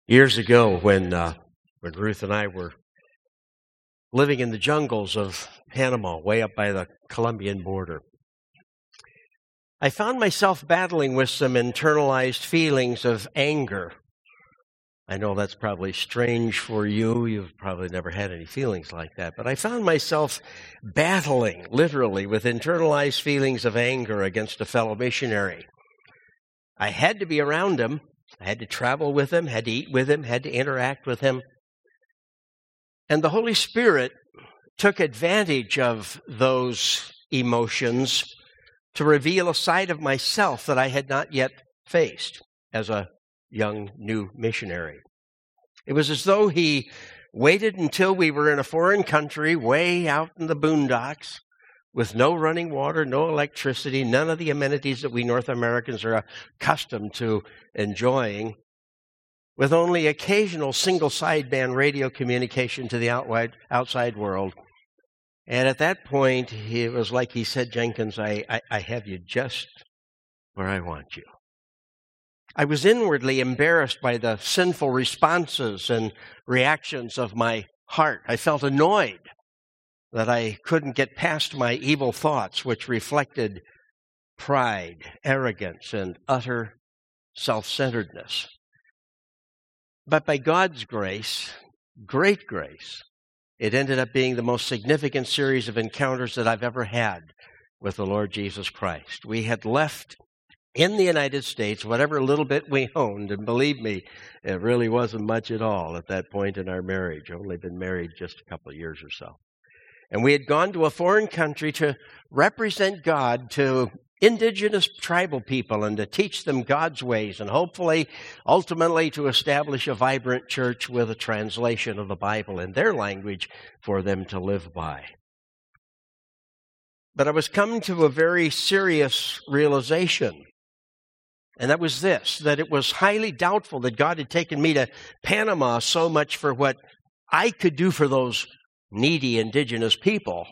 Years ago, when Ruth and I were living in the jungles of Panama, way up by the Colombian border, I found myself battling with some internalized feelings of anger. I know that's probably strange for you. You've probably never had any feelings like that. But I found myself battling, literally, with internalized feelings of anger against a fellow missionary. I had to be around him. I had to travel with him, had to eat with him, had to interact with him. And the Holy Spirit took advantage of those emotions to reveal a side of myself that I had not yet faced as a young new missionary. It was as though he waited until we were in a foreign country, way out in the boondocks, with no running water, no electricity, none of the amenities that we North Americans are accustomed to enjoying, with only occasional single sideband radio communication to the outside world. And at that point, it was like he said, Jenkins, I have you just where I want you. I was inwardly embarrassed by the sinful responses and reactions of my heart. I felt annoyed that I couldn't get past my evil thoughts, which reflected pride, arrogance, and utter self-centeredness. But by God's grace, great grace, it ended up being the most significant series of encounters that I've ever had with the Lord Jesus Christ. We had left in the United States whatever little bit we owned, and believe me, it really wasn't much at all at that point in our marriage. Only been married just a couple of years or so. And we had gone to a foreign country to represent God to indigenous tribal people and to teach them God's ways and hopefully, ultimately, to establish a vibrant church with a translation of the Bible in their language for them to live by. But I was coming to a very serious realization, and that was this, that it was highly doubtful that God had taken me to Panama so much for what I could do for those needy indigenous people,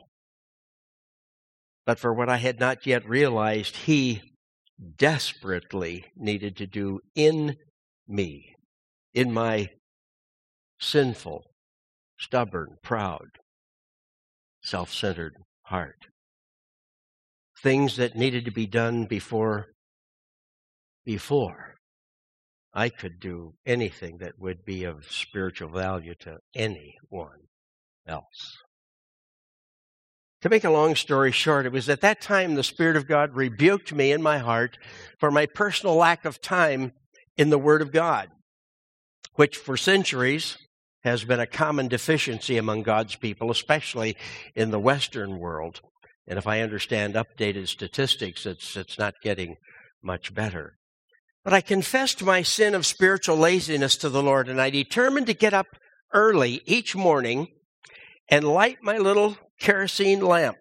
but for what I had not yet realized he desperately needed to do in me, in my sinful, stubborn, proud, self-centered heart. Things that needed to be done before I could do anything that would be of spiritual value to anyone else. To make a long story short, it was at that time the Spirit of God rebuked me in my heart for my personal lack of time in the Word of God, which for centuries has been a common deficiency among God's people, especially in the Western world. And if I understand updated statistics, it's not getting much better. But I confessed my sin of spiritual laziness to the Lord, and I determined to get up early each morning and light my little kerosene lamp.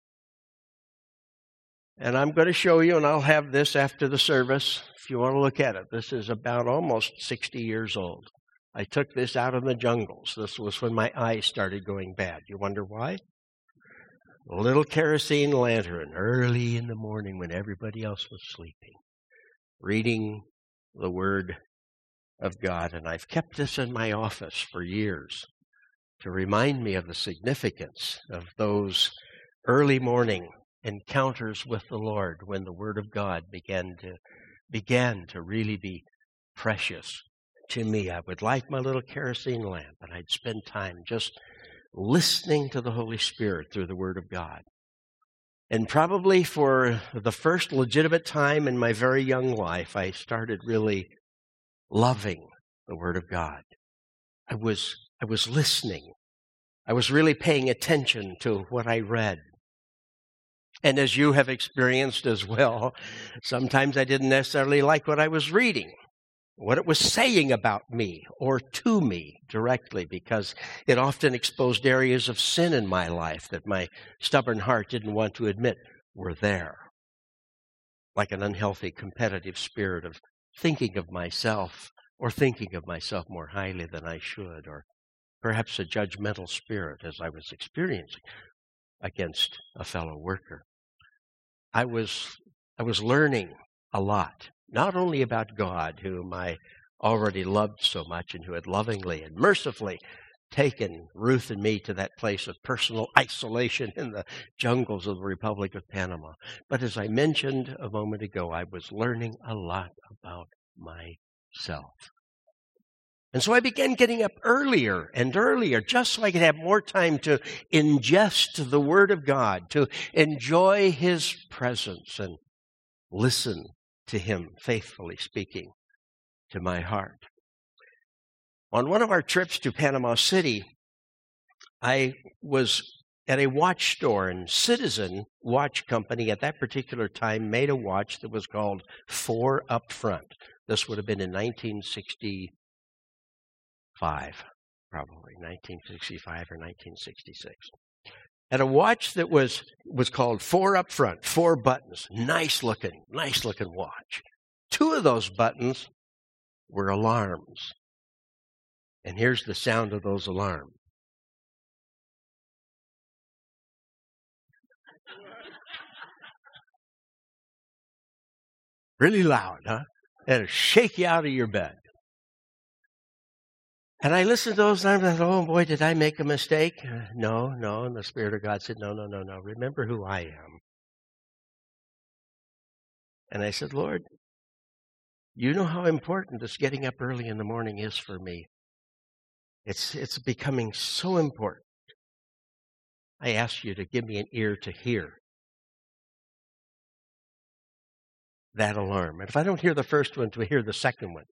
And I'm going to show you, and I'll have this after the service if you want to look at it. This is about almost 60 years old. I took this out of the jungles. This was when my eyes started going bad. You wonder why? A little kerosene lantern early in the morning when everybody else was sleeping, reading the Word of God. And I've kept this in my office for years to remind me of the significance of those early morning encounters with the Lord when the Word of God began to really be precious to me. I would light my little kerosene lamp and I'd spend time just listening to the Holy Spirit through the Word of God. And probably for the first legitimate time in my very young life, I started really loving the Word of God. I was listening. I was really paying attention to what I read. And as you have experienced as well, sometimes I didn't necessarily like what I was reading, what it was saying about me or to me directly, because it often exposed areas of sin in my life that my stubborn heart didn't want to admit were there, like an unhealthy competitive spirit of thinking of myself or thinking of myself more highly than I should, or perhaps a judgmental spirit as I was experiencing against a fellow worker. I was learning a lot, not only about God, whom I already loved so much and who had lovingly and mercifully taken Ruth and me to that place of personal isolation in the jungles of the Republic of Panama. But as I mentioned a moment ago, I was learning a lot about myself. And so I began getting up earlier and earlier, just so I could have more time to ingest the Word of God, to enjoy His presence and listen to Him faithfully speaking to my heart. On one of our trips to Panama City, I was at a watch store, and Citizen Watch Company at that particular time made a watch that was called 4 Up Front. This would have been in 1965, probably 1965 or 1966. And a watch that was called 4 Up Front, 4 buttons, nice looking watch. 2 of those buttons were alarms. And here's the sound of those alarms. Really loud, huh? It'll shake you out of your bed. And I listened to those and I thought, oh boy, did I make a mistake? No. And the Spirit of God said, no. Remember who I am. And I said, Lord, you know how important this getting up early in the morning is for me. It's becoming so important. I ask you to give me an ear to hear that alarm. And if I don't hear the first one, to hear the second one.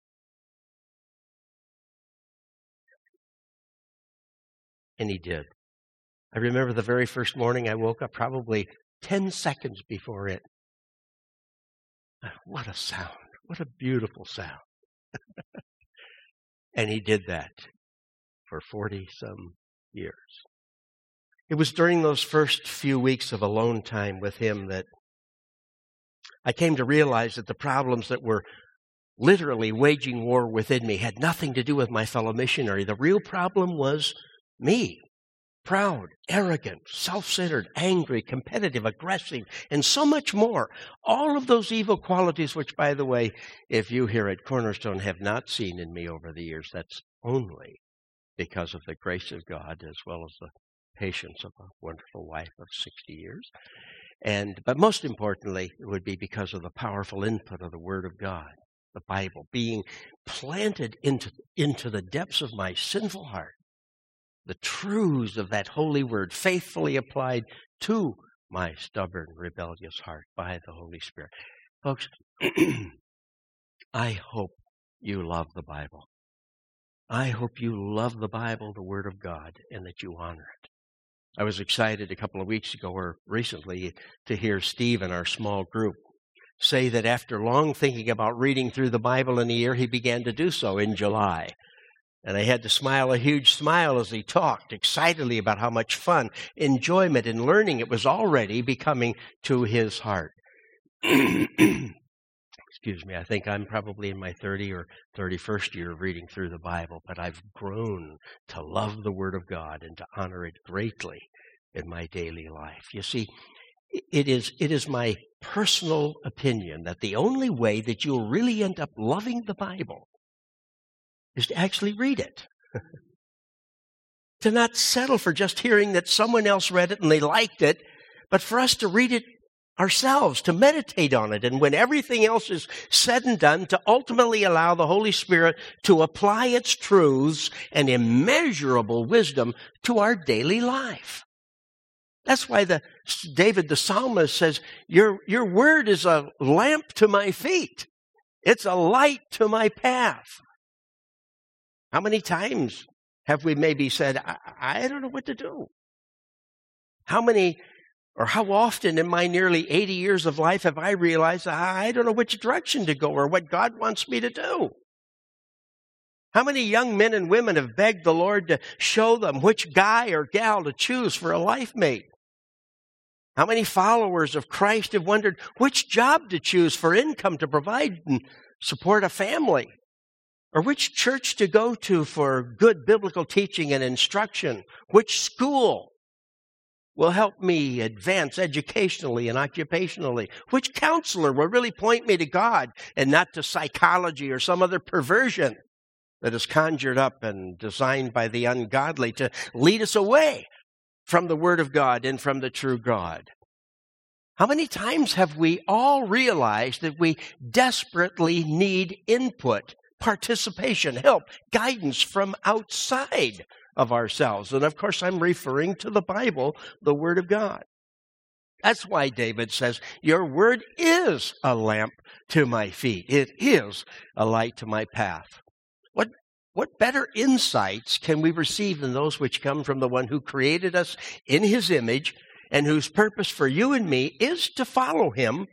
And He did. I remember the very first morning I woke up, probably 10 seconds before it. What a sound. What a beautiful sound. And He did that for 40-some years. It was during those first few weeks of alone time with Him that I came to realize that the problems that were literally waging war within me had nothing to do with my fellow missionary. The real problem was me. Proud, arrogant, self-centered, angry, competitive, aggressive, and so much more. All of those evil qualities, which, by the way, if you here at Cornerstone have not seen in me over the years, that's only because of the grace of God, as well as the patience of a wonderful wife of 60 years. But most importantly, it would be because of the powerful input of the Word of God, the Bible, being planted into the depths of my sinful heart. The truths of that holy Word faithfully applied to my stubborn, rebellious heart by the Holy Spirit. Folks, I hope you love the Bible. I hope you love the Bible, the Word of God, and that you honor it. I was excited a couple of weeks ago or recently to hear Steve in our small group say that after long thinking about reading through the Bible in a year, he began to do so in July. And I had to smile a huge smile as he talked excitedly about how much fun, enjoyment, and learning it was already becoming to his heart. Excuse me, I think I'm probably in my 30 or 31st year of reading through the Bible, but I've grown to love the Word of God and to honor it greatly in my daily life. You see, it is my personal opinion that the only way that you'll really end up loving the Bible is to actually read it. To not settle for just hearing that someone else read it and they liked it, but for us to read it ourselves, to meditate on it, and when everything else is said and done, to ultimately allow the Holy Spirit to apply its truths and immeasurable wisdom to our daily life. That's why David the psalmist says, your word is a lamp to my feet. It's a light to my path. How many times have we maybe said, I don't know what to do? How often in my nearly 80 years of life have I realized I don't know which direction to go or what God wants me to do? How many young men and women have begged the Lord to show them which guy or gal to choose for a life mate? How many followers of Christ have wondered which job to choose for income to provide and support a family? Or which church to go to for good biblical teaching and instruction? Which school will help me advance educationally and occupationally? Which counselor will really point me to God and not to psychology or some other perversion that is conjured up and designed by the ungodly to lead us away from the Word of God and from the true God? How many times have we all realized that we desperately need input, participation, help, guidance from outside of ourselves? And of course, I'm referring to the Bible, the Word of God. That's why David says, your word is a lamp to my feet. It is a light to my path. What better insights can we receive than those which come from the one who created us in his image and whose purpose for you and me is to follow him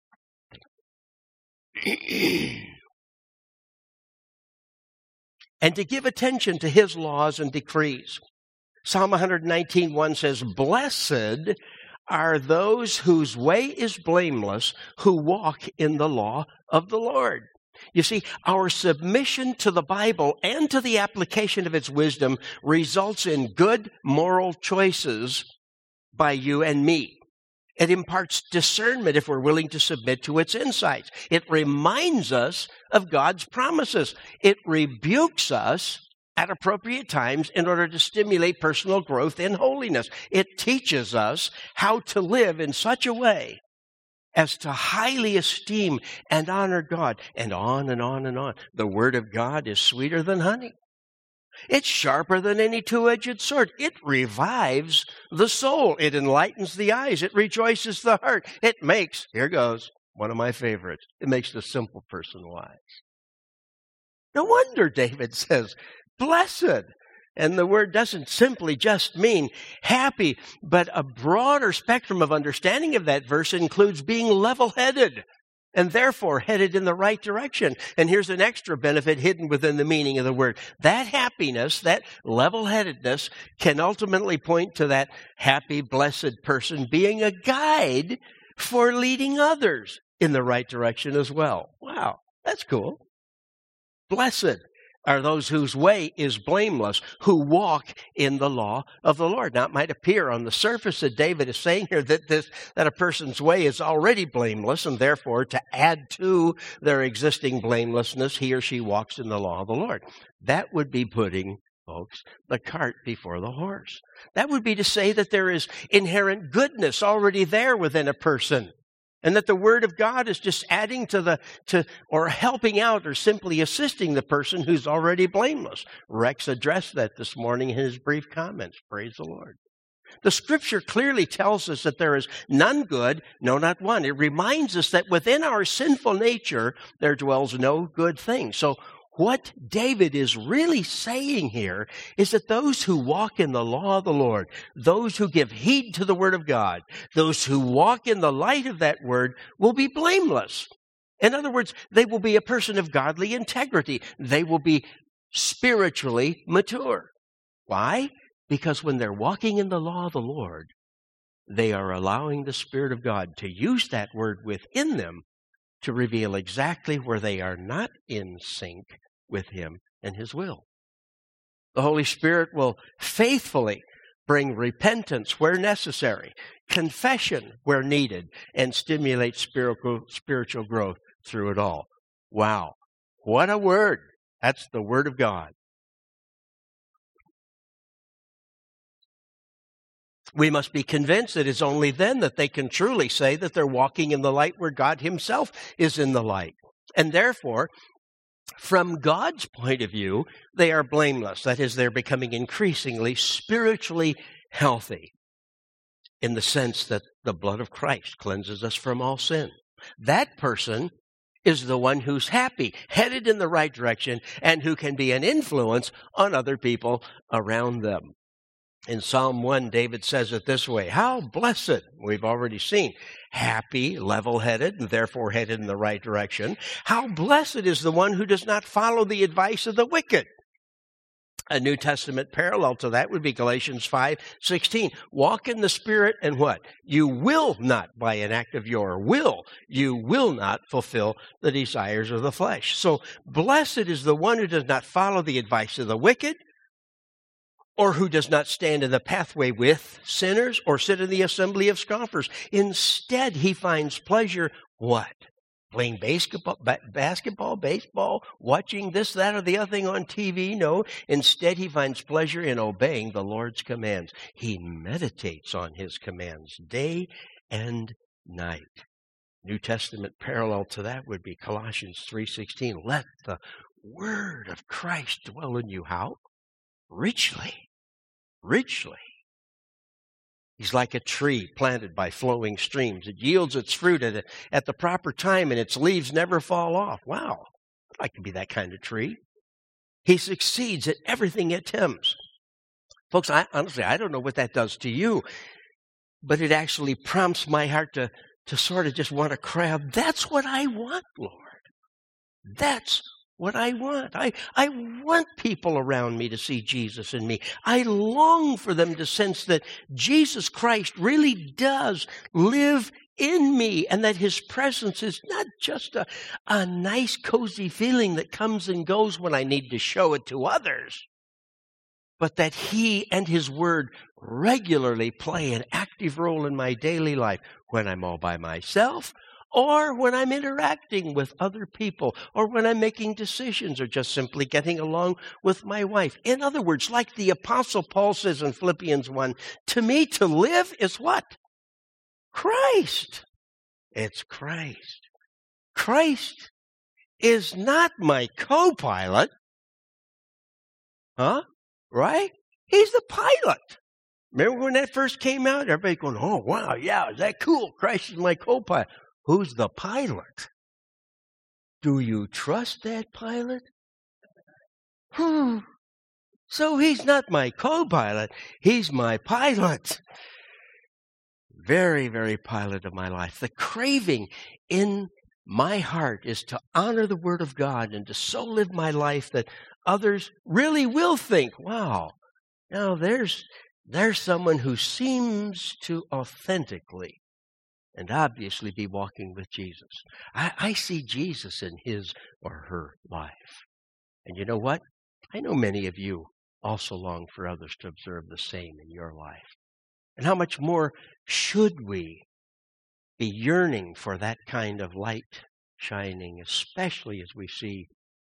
and to give attention to his laws and decrees? Psalm 119:1 says, blessed are those whose way is blameless, who walk in the law of the Lord. You see, our submission to the Bible and to the application of its wisdom results in good moral choices by you and me. It imparts discernment if we're willing to submit to its insights. It reminds us of God's promises. It rebukes us at appropriate times in order to stimulate personal growth in holiness. It teaches us how to live in such a way as to highly esteem and honor God, and on and on and on. The Word of God is sweeter than honey. It's sharper than any two-edged sword. It revives the soul. It enlightens the eyes. It rejoices the heart. It makes, here goes, one of my favorites, it makes the simple person wise. No wonder David says, blessed. And the word doesn't simply just mean happy, but a broader spectrum of understanding of that verse includes being level-headed and therefore headed in the right direction. And here's an extra benefit hidden within the meaning of the word. That happiness, that level-headedness, can ultimately point to that happy, blessed person being a guide for leading others in the right direction as well. Wow, that's cool. Blessed are those whose way is blameless, who walk in the law of the Lord. Now, it might appear on the surface that David is saying here that a person's way is already blameless, and therefore, to add to their existing blamelessness, he or she walks in the law of the Lord. That would be putting, folks, the cart before the horse. That would be to say that there is inherent goodness already there within a person, and that the Word of God is just adding or helping out or simply assisting the person who's already blameless. Rex addressed that this morning in his brief comments. Praise the Lord. The Scripture clearly tells us that there is none good, no, not one. It reminds us that within our sinful nature, there dwells no good thing. So what David is really saying here is that those who walk in the law of the Lord, those who give heed to the Word of God, those who walk in the light of that Word will be blameless. In other words, they will be a person of godly integrity. They will be spiritually mature. Why? Because when they're walking in the law of the Lord, they are allowing the Spirit of God to use that Word within them to reveal exactly where they are not in sync with Him and His will. The Holy Spirit will faithfully bring repentance where necessary, confession where needed, and stimulate spiritual growth through it all. Wow, what a word! That's the Word of God. We must be convinced that it's only then that they can truly say that they're walking in the light where God Himself is in the light. And therefore, from God's point of view, they are blameless. That is, they're becoming increasingly spiritually healthy in the sense that the blood of Christ cleanses us from all sin. That person is the one who's happy, headed in the right direction, and who can be an influence on other people around them. In Psalm 1, David says it this way, how blessed, we've already seen, happy, level-headed, and therefore headed in the right direction. How blessed is the one who does not follow the advice of the wicked. A New Testament parallel to that would be Galatians 5:16. Walk in the Spirit and what? You will not, by an act of your will, you will not fulfill the desires of the flesh. So blessed is the one who does not follow the advice of the wicked, or who does not stand in the pathway with sinners or sit in the assembly of scoffers. Instead, he finds pleasure, what? Playing basketball, baseball, watching this, that, or the other thing on TV? No. Instead, he finds pleasure in obeying the Lord's commands. He meditates on his commands day and night. New Testament parallel to that would be Colossians 3:16. Let the word of Christ dwell in you. How? Richly. Richly. He's like a tree planted by flowing streams. It yields its fruit at the proper time, and its leaves never fall off. Wow. I'd like to be that kind of tree. He succeeds at everything it attempts. Folks, honestly, I don't know what that does to you, but it actually prompts my heart to sort of just want to cry out, that's what I want, Lord. That's what I want. I want people around me to see Jesus in me. I long for them to sense that Jesus Christ really does live in me, and that his presence is not just a nice, cozy feeling that comes and goes when I need to show it to others, but that he and his word regularly play an active role in my daily life when I'm all by myself, or when I'm interacting with other people, or when I'm making decisions, or just simply getting along with my wife. In other words, like the Apostle Paul says in Philippians 1, to me to live is what? Christ. It's Christ. Christ is not my co-pilot. Huh? Right? He's the pilot. Remember when that first came out? Everybody going, oh, wow, yeah, is that cool? Christ is my co-pilot. Who's the pilot? Do you trust that pilot? So he's not my co-pilot. He's my pilot. Very, very pilot of my life. The craving in my heart is to honor the Word of God and to so live my life that others really will think, wow, now there's someone who seems to authentically and obviously be walking with Jesus. I see Jesus in his or her life. And you know what? I know many of you also long for others to observe the same in your life. And how much more should we be yearning for that kind of light shining, especially as we see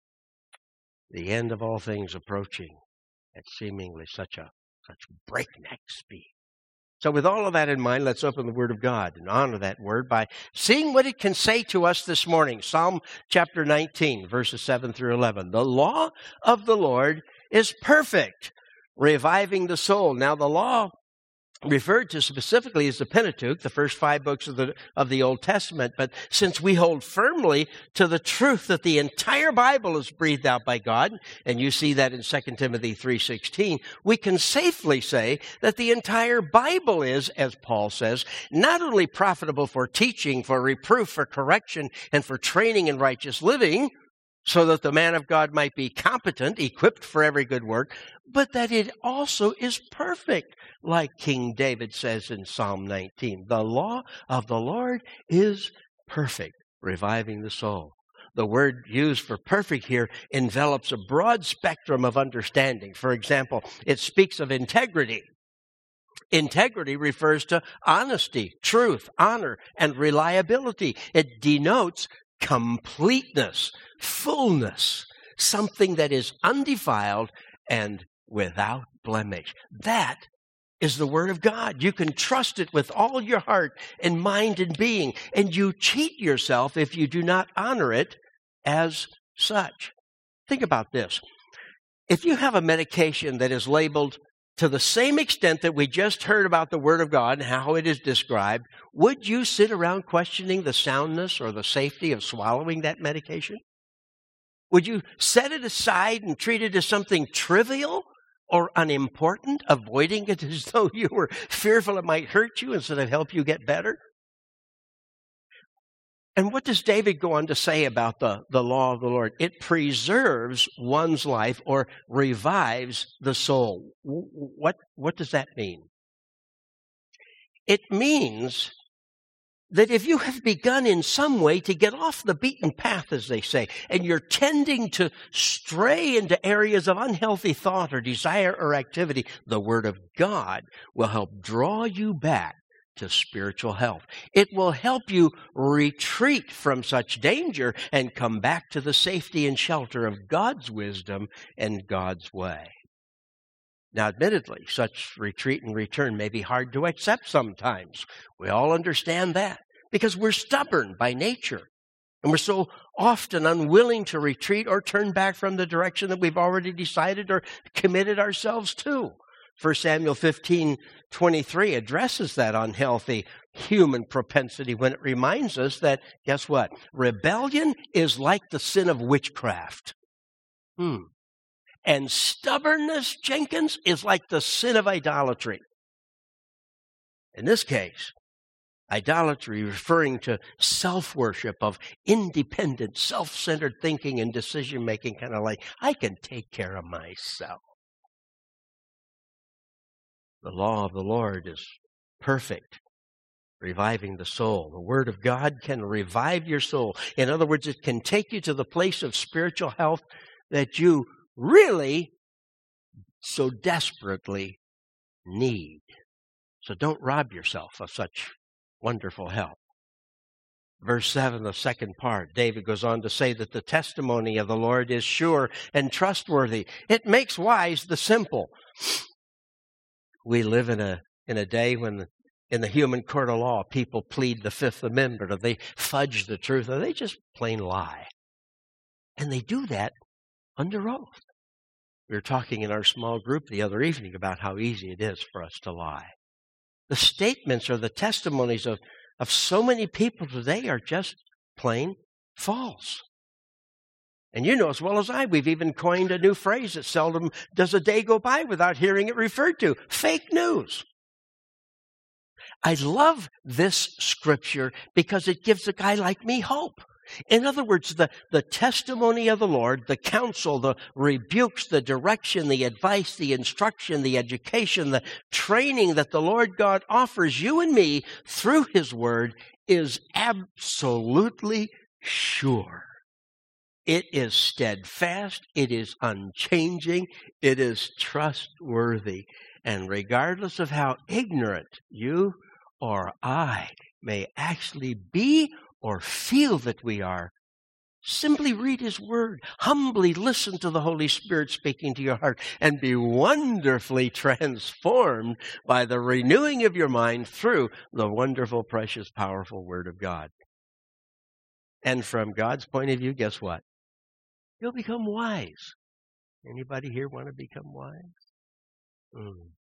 the end of all things approaching at seemingly such breakneck speed. So with all of that in mind, let's open the Word of God and honor that Word by seeing what it can say to us this morning. Psalm chapter 19, verses 7 through 11. The law of the Lord is perfect, reviving the soul. Now the law referred to specifically as the Pentateuch, the first 5 books of the Old Testament. But since we hold firmly to the truth that the entire Bible is breathed out by God, and you see that in 2 Timothy 3:16, we can safely say that the entire Bible is, as Paul says, not only profitable for teaching, for reproof, for correction, and for training in righteous living, so that the man of God might be competent, equipped for every good work, but that it also is perfect, like King David says in Psalm 19. The law of the Lord is perfect, reviving the soul. The word used for perfect here envelops a broad spectrum of understanding. For example, it speaks of integrity. Integrity refers to honesty, truth, honor, and reliability. It denotes completeness, fullness, something that is undefiled and without blemish. That is the Word of God. You can trust it with all your heart and mind and being, and you cheat yourself if you do not honor it as such. Think about this. If you have a medication that is labeled to the same extent that we just heard about the Word of God and how it is described, would you sit around questioning the soundness or the safety of swallowing that medication? Would you set it aside and treat it as something trivial or unimportant, avoiding it as though you were fearful it might hurt you instead of help you get better? And what does David go on to say about the law of the Lord? It preserves one's life or revives the soul. What does that mean? It means that if you have begun in some way to get off the beaten path, as they say, and you're tending to stray into areas of unhealthy thought or desire or activity, the Word of God will help draw you back to spiritual health. It will help you retreat from such danger and come back to the safety and shelter of God's wisdom and God's way. Now, admittedly, such retreat and return may be hard to accept sometimes. We all understand that because we're stubborn by nature. And we're so often unwilling to retreat or turn back from the direction that we've already decided or committed ourselves to. 1 Samuel 15:23 addresses that unhealthy human propensity when it reminds us that, guess what? Rebellion is like the sin of witchcraft. And stubbornness, Jenkins, is like the sin of idolatry. In this case, idolatry referring to self-worship of independent, self-centered thinking and decision-making, kind of like, I can take care of myself. The law of the Lord is perfect, reviving the soul. The Word of God can revive your soul. In other words, it can take you to the place of spiritual health that you really so desperately need. So don't rob yourself of such wonderful help. Verse 7, the second part, David goes on to say that the testimony of the Lord is sure and trustworthy. It makes wise the simple. We live in a day when in the human court of law, people plead the Fifth Amendment, or they fudge the truth, or they just plain lie. And they do that under oath. We were talking in our small group the other evening about how easy it is for us to lie. The statements or the testimonies of so many people today are just plain false. And you know as well as I, we've even coined a new phrase that seldom does a day go by without hearing it referred to: fake news. I love this scripture because it gives a guy like me hope. In other words, the testimony of the Lord, the counsel, the rebukes, the direction, the advice, the instruction, the education, the training that the Lord God offers you and me through His Word is absolutely sure. It is steadfast, it is unchanging, it is trustworthy. And regardless of how ignorant you or I may actually be or feel that we are, simply read His Word. Humbly listen to the Holy Spirit speaking to your heart and be wonderfully transformed by the renewing of your mind through the wonderful, precious, powerful Word of God. And from God's point of view, guess what? You'll become wise. Anybody here want to become wise?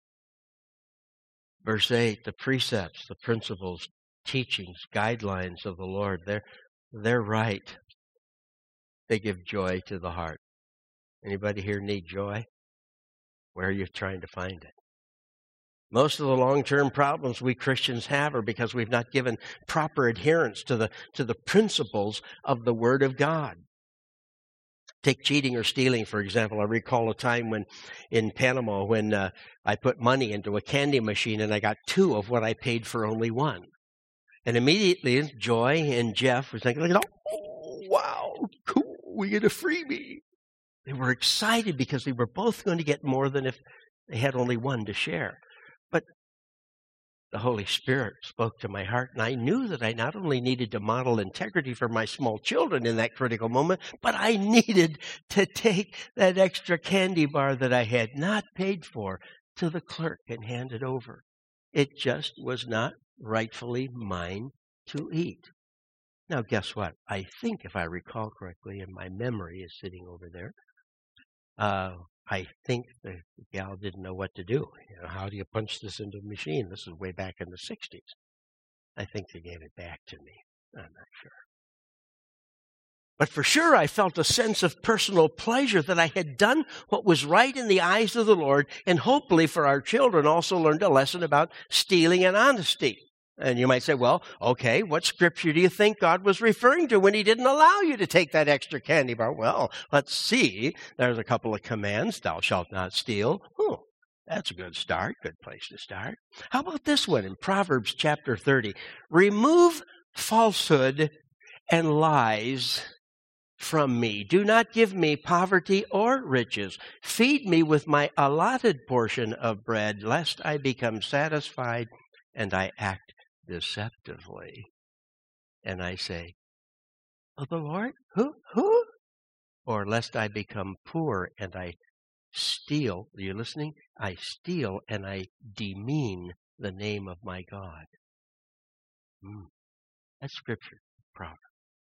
Verse 8, the precepts, the principles, teachings, guidelines of the Lord, they're right. They give joy to the heart. Anybody here need joy? Where are you trying to find it? Most of the long-term problems we Christians have are because we've not given proper adherence to the principles of the Word of God. Take cheating or stealing, for example. I recall a time when in Panama when I put money into a candy machine and I got 2 of what I paid for only 1. And immediately, Joy and Jeff were thinking, oh, wow, cool, we get a freebie. They were excited because they were both going to get more than if they had only 1 to share. But the Holy Spirit spoke to my heart, and I knew that I not only needed to model integrity for my small children in that critical moment, but I needed to take that extra candy bar that I had not paid for to the clerk and hand it over. It just was not rightfully mine to eat. Now, guess what? I think, if I recall correctly, and my memory is sitting over there, I think the gal didn't know what to do. You know, how do you punch this into the machine? This is way back in the 60s. I think they gave it back to me. I'm not sure. But for sure, I felt a sense of personal pleasure that I had done what was right in the eyes of the Lord, and hopefully for our children also learned a lesson about stealing and honesty. And you might say, well, okay, what scripture do you think God was referring to when He didn't allow you to take that extra candy bar? Well, let's see. There's a couple of commands. Thou shalt not steal. That's a good start, good place to start. How about this one in Proverbs chapter 30? Remove falsehood and lies from me. Do not give me poverty or riches. Feed me with my allotted portion of bread, lest I become satisfied and I act deceptively. And I say, oh, the Lord? Who? Or lest I become poor and I steal. Are you listening? I steal and I demean the name of my God. That's scripture, Proverbs.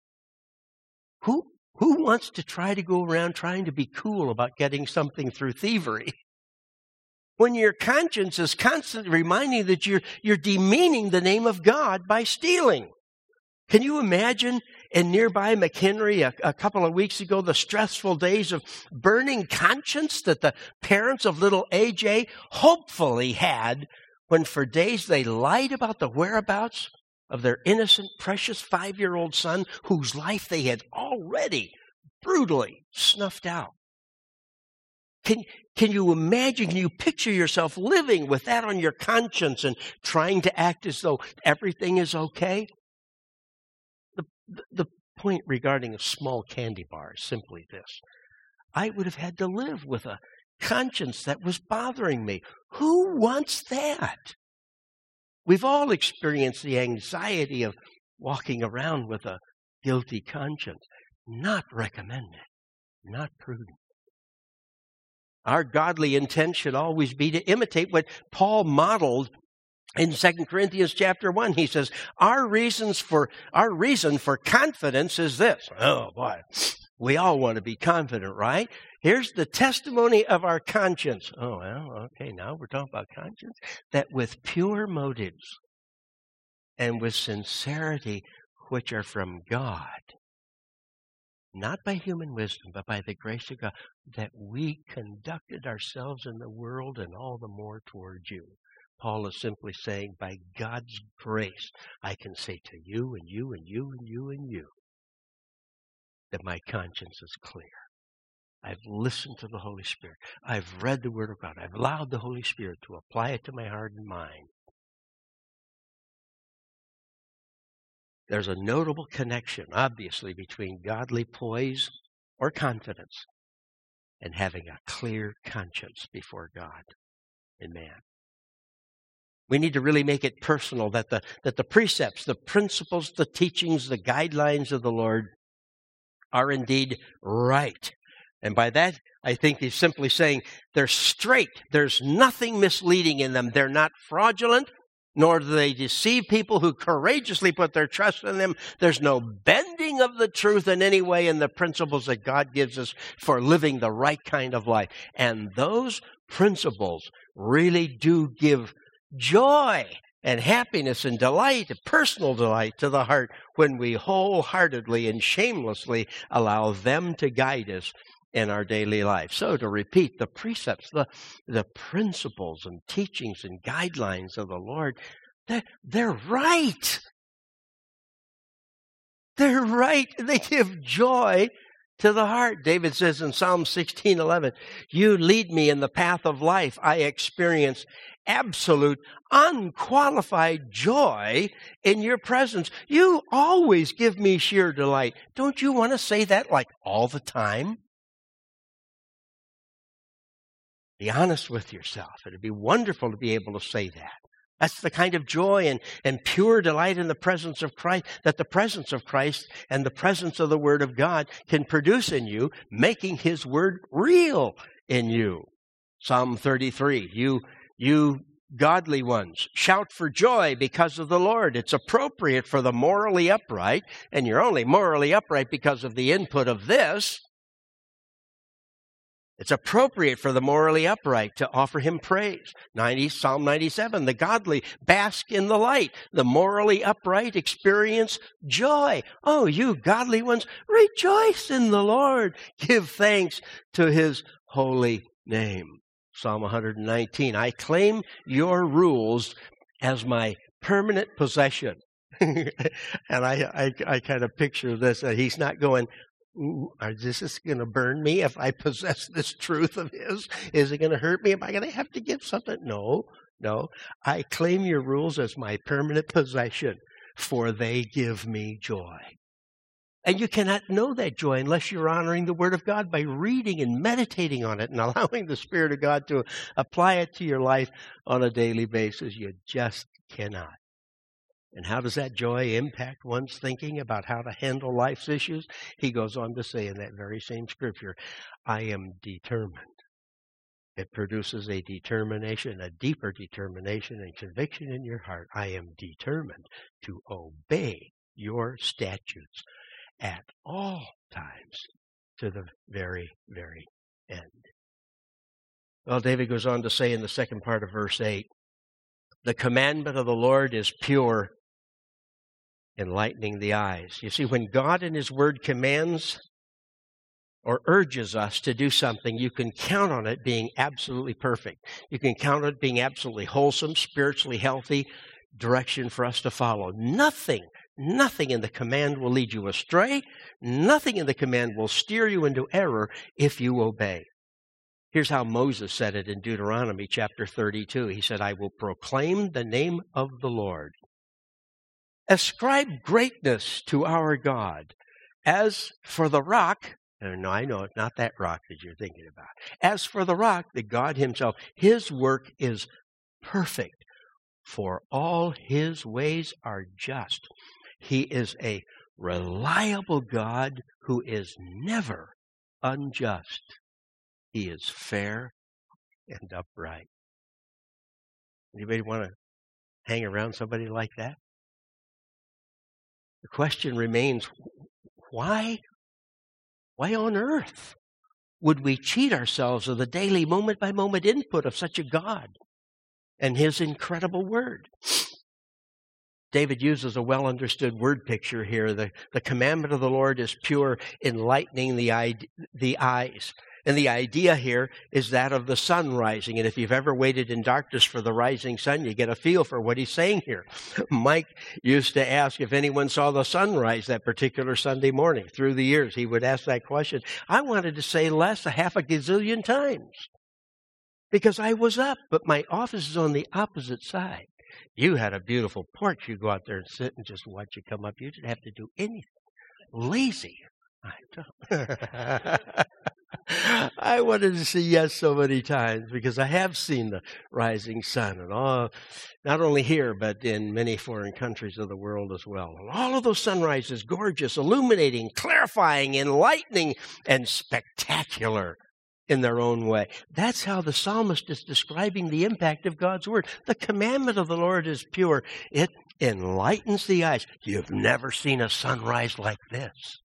Who wants to try to go around trying to be cool about getting something through thievery? When your conscience is constantly reminding you that you're demeaning the name of God by stealing. Can you imagine in nearby McHenry a couple of weeks ago the stressful days of burning conscience that the parents of little AJ hopefully had when for days they lied about the whereabouts of their innocent, precious 5-year-old son whose life they had already brutally snuffed out? Can you imagine, can you picture yourself living with that on your conscience and trying to act as though everything is okay? The point regarding a small candy bar is simply this. I would have had to live with a conscience that was bothering me. Who wants that? We've all experienced the anxiety of walking around with a guilty conscience. Not recommended, not prudent. Our godly intent should always be to imitate what Paul modeled in 2 Corinthians chapter 1. He says, our reason for confidence is this. Oh, boy. We all want to be confident, right? Here's the testimony of our conscience. Oh, well, okay, now we're talking about conscience. That with pure motives and with sincerity, which are from God, not by human wisdom, but by the grace of God, that we conducted ourselves in the world and all the more towards you. Paul is simply saying, by God's grace, I can say to you and you and you and you and you that my conscience is clear. I've listened to the Holy Spirit. I've read the Word of God. I've allowed the Holy Spirit to apply it to my heart and mind. There's a notable connection, obviously, between godly poise or confidence and having a clear conscience before God and man. We need to really make it personal that the precepts, the principles, the teachings, the guidelines of the Lord are indeed right. And by that, I think he's simply saying they're straight. There's nothing misleading in them. They're not fraudulent, nor do they deceive people who courageously put their trust in them. There's no bending of the truth in any way in the principles that God gives us for living the right kind of life. And those principles really do give joy and happiness and delight, personal delight to the heart when we wholeheartedly and shamelessly allow them to guide us in our daily life. So to repeat, the precepts, the principles and teachings and guidelines of the Lord, they're right. They're right. They give joy to the heart. David says in Psalm 16:11, you lead me in the path of life. I experience absolute, unqualified joy in your presence. You always give me sheer delight. Don't you want to say that like all the time? Be honest with yourself. It'd be wonderful to be able to say that. That's the kind of joy and pure delight in the presence of Christ, that the presence of Christ and the presence of the Word of God can produce in you, making His Word real in you. Psalm 33, you godly ones, shout for joy because of the Lord. It's appropriate for the morally upright, and you're only morally upright because of the input of this. It's appropriate for the morally upright to offer Him praise. Psalm 97, the godly bask in the light. The morally upright experience joy. Oh, you godly ones, rejoice in the Lord. Give thanks to His holy name. Psalm 119, I claim your rules as my permanent possession. And I kind of picture this. He's not going, ooh, is this going to burn me if I possess this truth of his? Is it going to hurt me? Am I going to have to give something? No. I claim your rules as my permanent possession, for they give me joy. And you cannot know that joy unless you're honoring the Word of God by reading and meditating on it and allowing the Spirit of God to apply it to your life on a daily basis. You just cannot. And how does that joy impact one's thinking about how to handle life's issues? He goes on to say in that very same scripture, I am determined. It produces a determination, a deeper determination and conviction in your heart. I am determined to obey your statutes at all times to the very, very end. Well, David goes on to say in the second part of verse 8, the commandment of the Lord is pure, enlightening the eyes. You see, when God in His Word commands or urges us to do something, you can count on it being absolutely perfect. You can count on it being absolutely wholesome, spiritually healthy direction for us to follow. Nothing in the command will lead you astray. Nothing in the command will steer you into error if you obey. Here's how Moses said it in Deuteronomy chapter 32. He said, I will proclaim the name of the Lord. Ascribe greatness to our God. As for the rock, no, I know it's not that rock that you're thinking about. As for the rock, the God Himself, His work is perfect, for all His ways are just. He is a reliable God who is never unjust. He is fair and upright. Anybody want to hang around somebody like that? The question remains, why on earth would we cheat ourselves of the daily moment-by-moment input of such a God and His incredible Word? David uses a well-understood word picture here. The commandment of the Lord is pure, enlightening the eyes. And the idea here is that of the sun rising. And if you've ever waited in darkness for the rising sun, you get a feel for what he's saying here. Mike used to ask if anyone saw the sun rise that particular Sunday morning. Through the years, he would ask that question. I wanted to say less, a half a gazillion times, because I was up, but my office is on the opposite side. You had a beautiful porch. You go out there and sit and just watch it come up. You didn't have to do anything. Lazy. I wanted to say yes so many times because I have seen the rising sun, and all, not only here, but in many foreign countries of the world as well. And all of those sunrises, gorgeous, illuminating, clarifying, enlightening, and spectacular in their own way. That's how the psalmist is describing the impact of God's Word. The commandment of the Lord is pure. It enlightens the eyes. You've never seen a sunrise like this.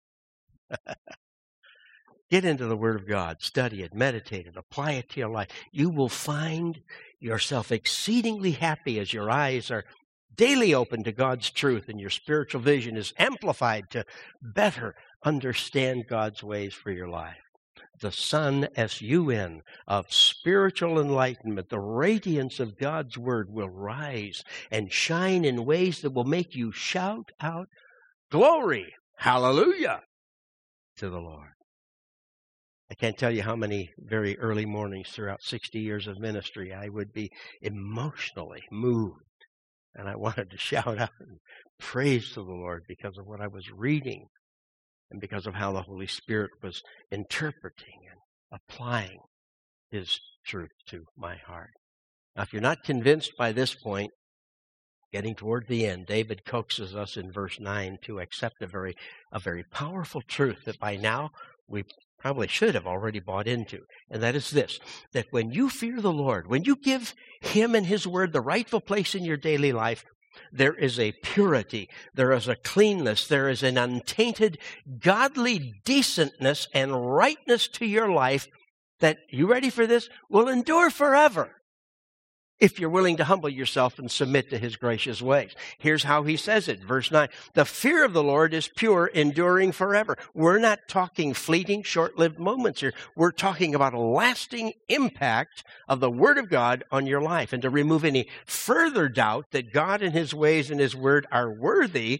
Get into the Word of God, study it, meditate it, apply it to your life. You will find yourself exceedingly happy as your eyes are daily open to God's truth and your spiritual vision is amplified to better understand God's ways for your life. The sun, S-U-N, of spiritual enlightenment, the radiance of God's Word will rise and shine in ways that will make you shout out, glory, hallelujah, to the Lord. I can't tell you how many very early mornings throughout 60 years of ministry I would be emotionally moved. And I wanted to shout out and praise to the Lord because of what I was reading and because of how the Holy Spirit was interpreting and applying His truth to my heart. Now, if you're not convinced by this point, getting toward the end, David coaxes us in verse 9 to accept a very powerful truth that by now we probably should have already bought into. And that is this, that when you fear the Lord, when you give Him and His Word the rightful place in your daily life, there is a purity, there is a cleanness, there is an untainted, godly decentness and rightness to your life that, you ready for this, will endure forever. If you're willing to humble yourself and submit to His gracious ways. Here's how he says it, verse 9. The fear of the Lord is pure, enduring forever. We're not talking fleeting, short-lived moments here. We're talking about a lasting impact of the Word of God on your life. And to remove any further doubt that God and His ways and His Word are worthy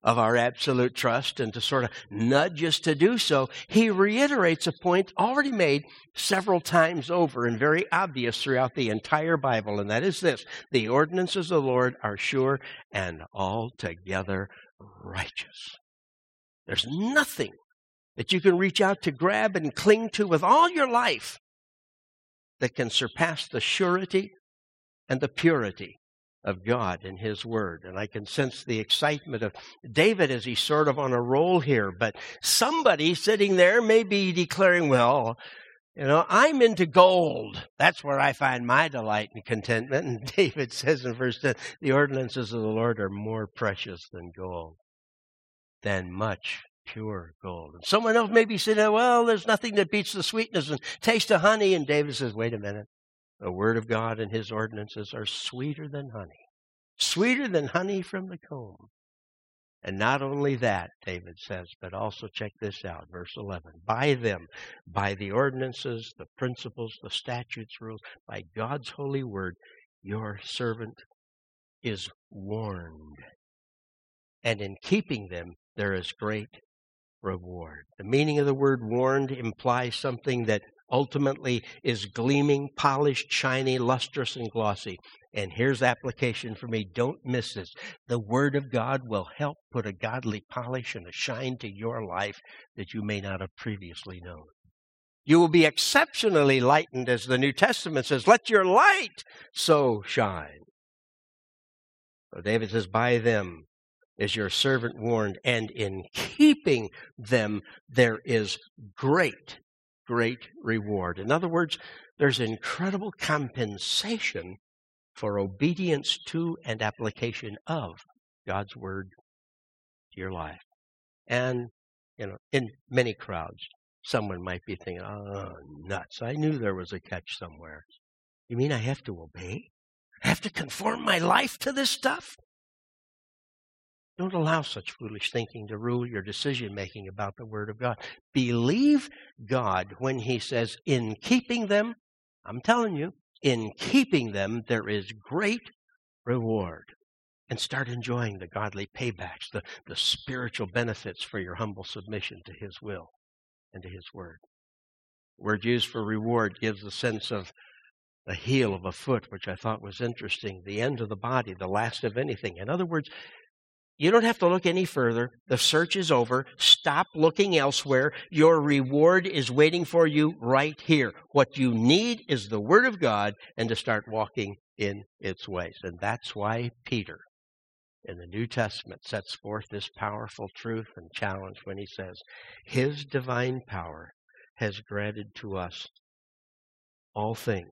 of our absolute trust and to sort of nudge us to do so, he reiterates a point already made several times over and very obvious throughout the entire Bible, and that is this: the ordinances of the Lord are sure and altogether righteous. There's nothing that you can reach out to grab and cling to with all your life that can surpass the surety and the purity of God and His Word. And I can sense the excitement of David as he's sort of on a roll here. But somebody sitting there may be declaring, well, I'm into gold. That's where I find my delight and contentment. And David says in verse 10, the ordinances of the Lord are more precious than gold, than much pure gold. And someone else may be saying, well, there's nothing that beats the sweetness and taste of honey. And David says, wait a minute. The Word of God and His ordinances are sweeter than honey from the comb. And not only that, David says, but also check this out, verse 11. By them, by the ordinances, the principles, the statutes, rules, by God's holy word, your servant is warned. And in keeping them, there is great reward. The meaning of the word warned implies something that ultimately is gleaming, polished, shiny, lustrous, and glossy. And here's application for me. Don't miss this. The Word of God will help put a godly polish and a shine to your life that you may not have previously known. You will be exceptionally lightened, as the New Testament says, let your light so shine. So David says, by them is your servant warned, and in keeping them there is great reward. In other words, there's incredible compensation for obedience to and application of God's Word to your life. And, in many crowds, someone might be thinking, oh, nuts. I knew there was a catch somewhere. You mean I have to obey? I have to conform my life to this stuff? Don't allow such foolish thinking to rule your decision-making about the Word of God. Believe God when He says, in keeping them, I'm telling you, in keeping them, there is great reward. And start enjoying the godly paybacks, the spiritual benefits for your humble submission to His will and to His Word. The word used for reward gives the sense of the heel of a foot, which I thought was interesting, the end of the body, the last of anything. In other words, you don't have to look any further. The search is over. Stop looking elsewhere. Your reward is waiting for you right here. What you need is the Word of God and to start walking in its ways. And that's why Peter, in the New Testament, sets forth this powerful truth and challenge when he says, His divine power has granted to us all things.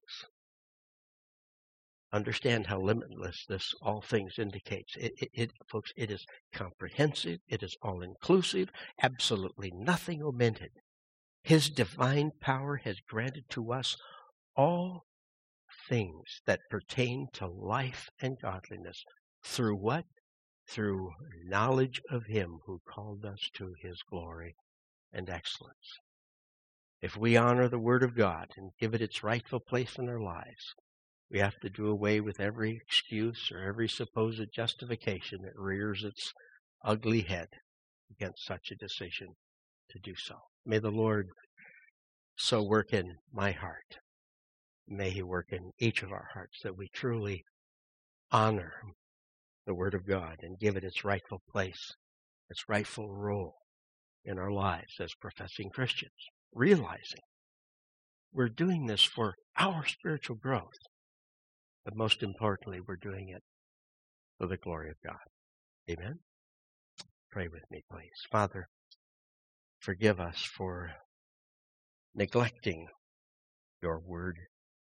Understand how limitless this all things indicates. Folks, it is comprehensive. It is all-inclusive. Absolutely nothing omitted. His divine power has granted to us all things that pertain to life and godliness. Through what? Through knowledge of Him who called us to His glory and excellence. If we honor the Word of God and give it its rightful place in our lives, we have to do away with every excuse or every supposed justification that rears its ugly head against such a decision to do so. May the Lord so work in my heart. May He work in each of our hearts that we truly honor the Word of God and give it its rightful place, its rightful role in our lives as professing Christians, realizing we're doing this for our spiritual growth. But most importantly, we're doing it for the glory of God. Amen? Pray with me, please. Father, forgive us for neglecting your word,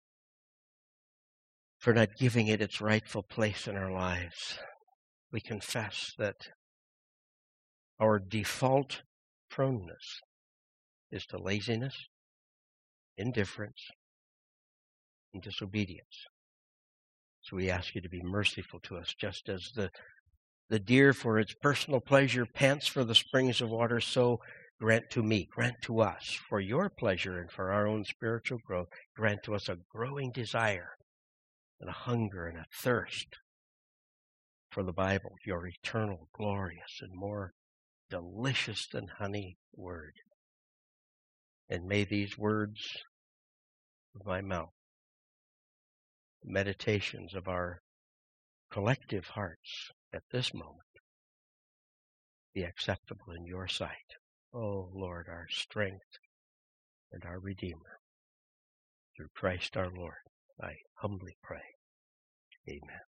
for not giving it its rightful place in our lives. We confess that our default proneness is to laziness, indifference, and disobedience. So we ask you to be merciful to us, just as the deer for its personal pleasure pants for the springs of water, so grant to me, grant to us, for your pleasure and for our own spiritual growth, grant to us a growing desire and a hunger and a thirst for the Bible, your eternal, glorious, and more delicious than honey word. And may these words of my mouth, meditations of our collective hearts at this moment, be acceptable in your sight. Oh, Lord, our strength and our Redeemer. Through Christ our Lord, I humbly pray. Amen.